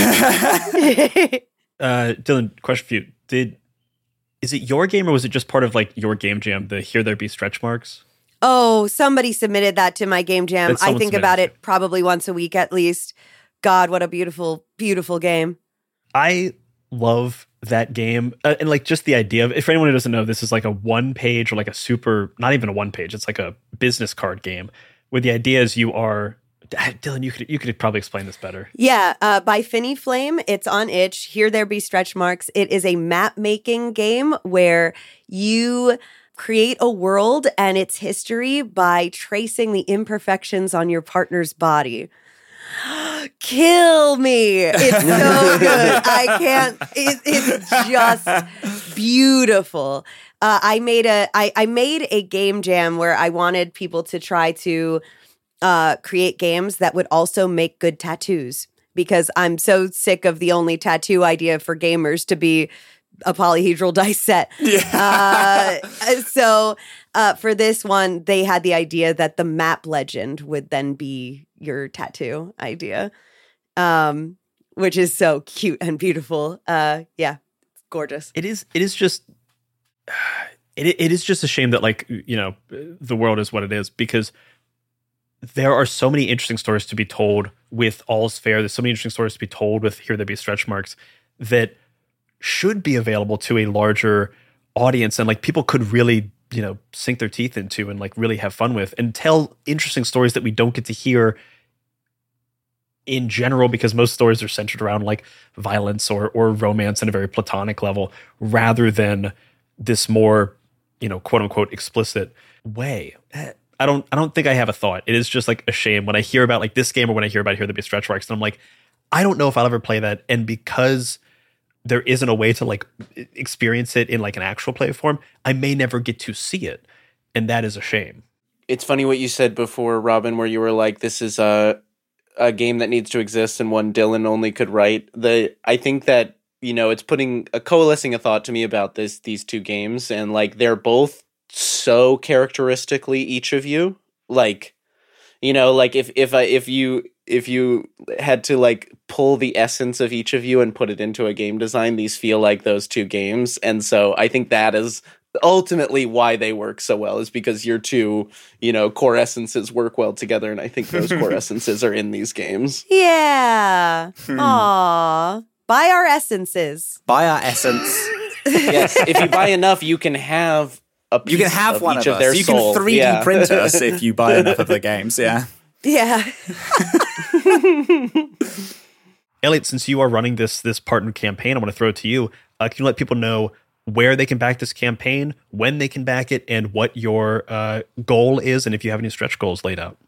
Uh, Dylan, question for you: Did is it your game or was it just part of like your game jam? The Here There Be Stretch Marks. Oh, somebody submitted that to my game jam. That I someone think submitted about it. it probably once a week at least. God, what a beautiful, beautiful game. I love that game. Uh, and like just the idea of, if anyone who doesn't know, this is like a one page or like a super, not even a one page, it's like a business card game where the idea is you are, Dylan, you could, you could probably explain this better. Yeah, uh, by Finny Flame. It's on itch. Here There Be Stretch Marks. It is a map making game where you create a world and its history by tracing the imperfections on your partner's body. Kill me. It's so good. I can't. It, it's just beautiful. Uh, I made a I, I made a game jam where I wanted people to try to uh, create games that would also make good tattoos, because I'm so sick of the only tattoo idea for gamers to be a polyhedral dice set. Yeah. Uh, so uh, for this one, they had the idea that the map legend would then be your tattoo idea, um, which is so cute and beautiful. Uh, yeah, it's gorgeous. It is, it is just, it, it is just a shame that like, you know, the world is what it is, because there are so many interesting stories to be told with All's Fair. There's so many interesting stories to be told with Here There Be Stretch Marks that should be available to a larger audience, and like people could really, you know, sink their teeth into and like really have fun with and tell interesting stories that we don't get to hear in general, because most stories are centered around like violence or or romance on a very platonic level rather than this more, you know, quote unquote explicit way. I don't I don't think I have a thought. It is just like a shame when I hear about like this game or when I hear about Here There Be Stretch Marks, and I'm like, I don't know if I'll ever play that. And because there isn't a way to like experience it in like an actual play form, I may never get to see it. And that is a shame. It's funny what you said before, Robin, where you were like, this is a a game that needs to exist and one Dylan only could write. The I think that, you know, it's putting a coalescing a thought to me about this these two games, and like they're both so characteristically each of you. Like, you know, like if if I if you if you had to like pull the essence of each of you and put it into a game design, these feel like those two games. And so I think that is ultimately why they work so well, is because your two, you know, core essences work well together. And I think those core essences are in these games. Yeah. Aw. Buy our essences. Buy our essence. Yes. If you buy enough, you can have a piece You can have of one each of of their us. You soul. can three D Yeah. print us if you buy enough of the games, yeah. Yeah. Elliot, since you are running this this partner campaign, I want to throw it to you. Uh, can you let people know where they can back this campaign, when they can back it, and what your uh, goal is, and if you have any stretch goals laid out?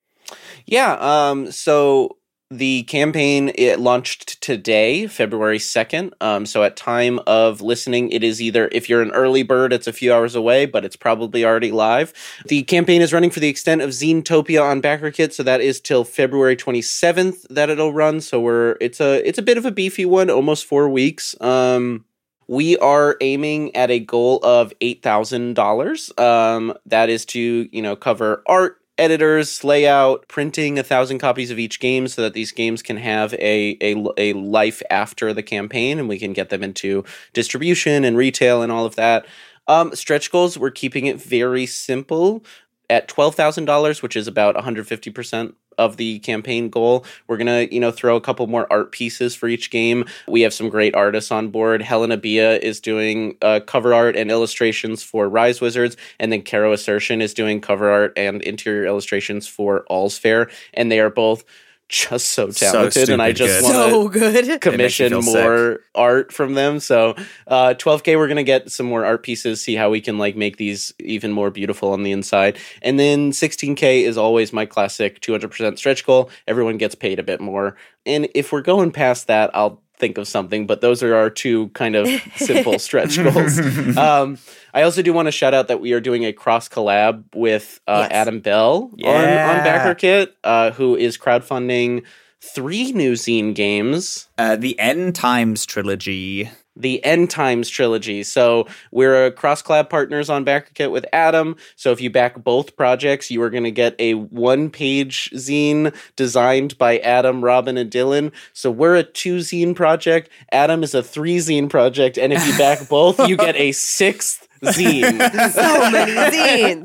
Yeah. Um, so the campaign, it launched today, February second. Um, so at time of listening, it is either, if you're an early bird, it's a few hours away, but it's probably already live. The campaign is running for the extent of Zenetopia on BackerKit, so that is till February twenty-seventh that it'll run. So we're it's a it's a bit of a beefy one, almost four weeks. Um, we are aiming at a goal of eight thousand dollars. Um, that is to, you know, cover art, editors, layout, printing a thousand copies of each game so that these games can have a, a, a life after the campaign and we can get them into distribution and retail and all of that. Um, stretch goals, we're keeping it very simple at twelve thousand dollars, which is about one hundred fifty percent of the campaign goal. We're going to, you know, throw a couple more art pieces for each game. We have some great artists on board. Helena Bia is doing uh, cover art and illustrations for Rise Wizards, and then Caro Assertion is doing cover art and interior illustrations for All's Fair, and they are both just so talented, so and I just want So good. to commission more sick. art from them. So uh, twelve K, we're going to get some more art pieces, see how we can like make these even more beautiful on the inside. And then sixteen K is always my classic two hundred percent stretch goal. Everyone gets paid a bit more. And if we're going past that, I'll think of something, but those are our two kind of simple stretch goals. Um, I also do want to shout out that we are doing a cross collab with uh, Yes. Adam Bell Yeah. on, on BackerKit, uh, who is crowdfunding three new zine games. Uh, the End Times trilogy. The End Times trilogy. So we're a cross collab partners on BackerKit with Adam. So if you back both projects, you are going to get a one page zine designed by Adam, Robin, and Dylan. So we're a two zine project. Adam is a three zine project. And if you back both, you get a sixth zine. So many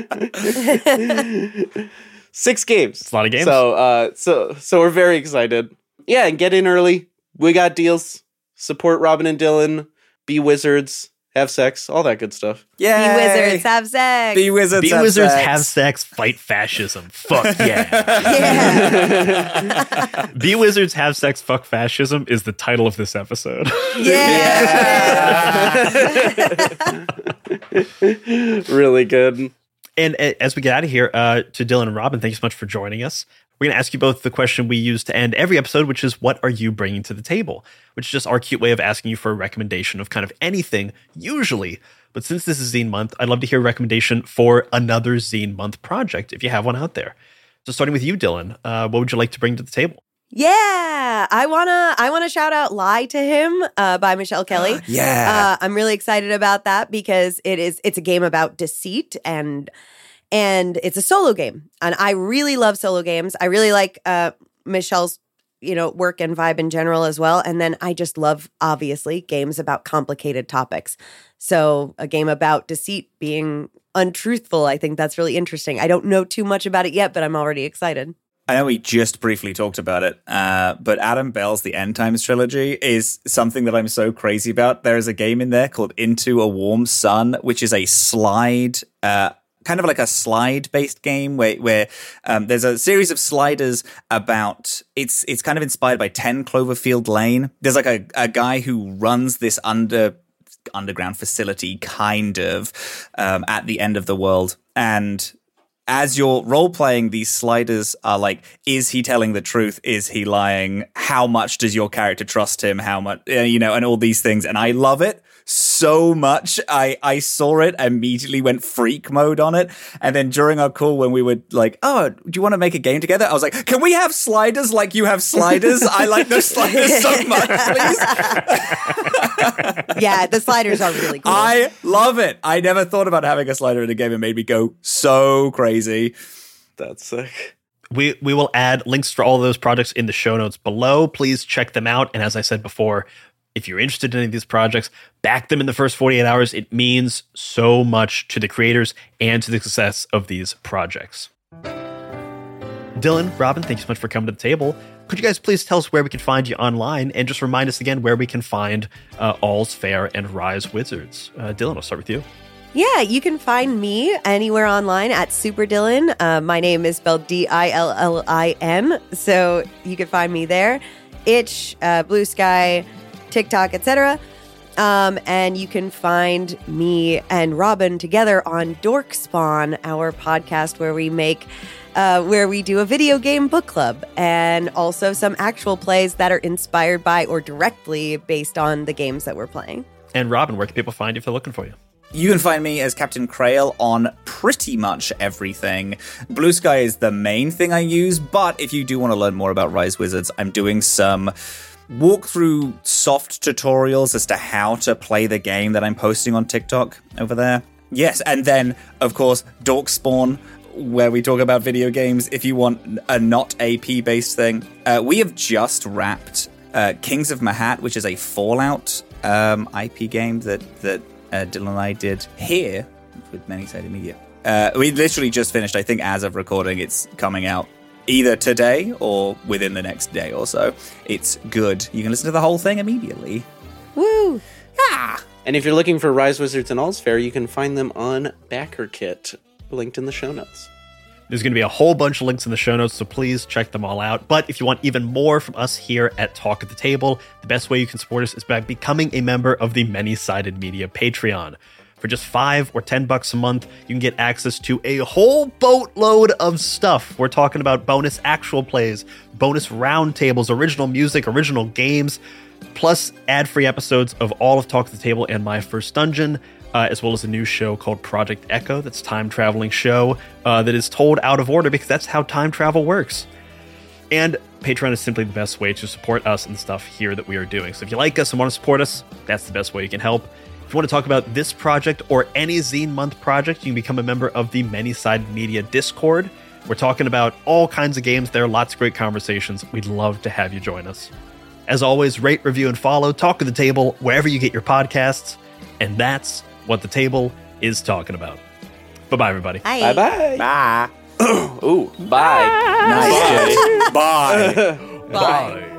zines. Six games. It's a lot of games. So uh so so we're very excited. Yeah, and get in early. We got deals. Support Robin and Dylan, be wizards, have sex, all that good stuff. Yeah. Be wizards, have sex. Be wizards. Be have wizards, sex. have sex, fight fascism. Fuck yeah. Yeah. Be wizards, have sex, fuck fascism is the title of this episode. Yeah. Really good. And uh, as we get out of here, uh, to Dylan and Robin, thank you so much for joining us. We're going to ask you both the question we use to end every episode, which is, what are you bringing to the table? Which is just our cute way of asking you for a recommendation of kind of anything, usually. But since this is Zine Month, I'd love to hear a recommendation for another Zine Month project, if you have one out there. So starting with you, Dylan, uh, what would you like to bring to the table? Yeah, I wanna I wanna shout out "Lie to Him" uh, by Michelle Kelly. Yeah. uh, I'm really excited about that because it is it's a game about deceit and and it's a solo game, and I really love solo games. I really like uh, Michelle's you know work and vibe in general as well, and then I just love obviously games about complicated topics. So a game about deceit being untruthful. I think that's really interesting. I don't know too much about it yet, but I'm already excited. I know we just briefly talked about it, uh, but Adam Bell's The End Times trilogy is something that I'm so crazy about. There is a game in there called Into a Warm Sun, which is a slide, uh, kind of like a slide-based game where where um, there's a series of sliders about. It's it's kind of inspired by ten Cloverfield Lane. There's like a, a guy who runs this under underground facility, kind of um, at the end of the world, and as you're role-playing, these sliders are like, is he telling the truth? Is he lying? How much does your character trust him? How much, you know, and all these things. And I love it so much. I, I saw it, immediately went freak mode on it. And then during our call when we were like, oh, do you want to make a game together? I was like, can we have sliders like you have sliders? I like those sliders so much, please. Yeah, the sliders are really cool. I love it. I never thought about having a slider in a game. It made me go so crazy. That's sick. We we will add links for all of those projects in the show notes below. Please check them out. And as I said before, if you're interested in any of these projects, back them in the first forty-eight hours. It means so much to the creators and to the success of these projects. Dylan, Robin, thank you so much for coming to the table. Could you guys please tell us where we can find you online and just remind us again where we can find uh, All's Fair and Rise Wizards? Uh, Dylan, I'll start with you. Yeah, you can find me anywhere online at Super Dylan. Uh, my name is spelled D I L L I N, so you can find me there. Itch, uh, Blue Sky, TikTok, et cetera. Um, and you can find me and Robin together on Dork Spawn, our podcast where we make, uh, where we do a video game book club and also some actual plays that are inspired by or directly based on the games that we're playing. And Robin, where can people find you if they're looking for you? You can find me as Captain Krail on pretty much everything. Blue Sky is the main thing I use, but if you do want to learn more about Rise Wizards, I'm doing some walkthrough soft tutorials as to how to play the game that I'm posting on TikTok over there. Yes, and then, of course, Dork Spawn, where we talk about video games if you want a not A P-based thing. Uh, we have just wrapped uh, Kings of Mahat, which is a Fallout um, I P game that, that uh, Dylan and I did here with Many-Sided Media. Uh, we literally just finished, I think as of recording, it's coming out either today or within the next day or so. It's good. You can listen to the whole thing immediately. Woo! Ah! And if you're looking for Rise Wizards and All's Fair, you can find them on BackerKit, linked in the show notes. There's going to be a whole bunch of links in the show notes, so please check them all out. But if you want even more from us here at Talk at the Table, the best way you can support us is by becoming a member of the Many-Sided Media Patreon. For just five or ten bucks a month, you can get access to a whole boatload of stuff. We're talking about bonus actual plays, bonus roundtables, original music, original games, plus ad-free episodes of all of Talk at the Table and My First Dungeon, uh, as well as a new show called Project Echo. That's a time-traveling show uh, that is told out of order because that's how time travel works. And Patreon is simply the best way to support us and the stuff here that we are doing. So if you like us and want to support us, that's the best way you can help. If you want to talk about this project or any Zine Month project, you can become a member of the Many-Sided Media Discord. We're talking about all kinds of games there, lots of great conversations. We'd love to have you join us. As always, rate, review, and follow Talk at the Table wherever you get your podcasts. And that's what the table is talking about. Bye-bye, everybody. Bye. Bye-bye. Bye. Ooh, bye. Nice, Jay. Bye. Bye.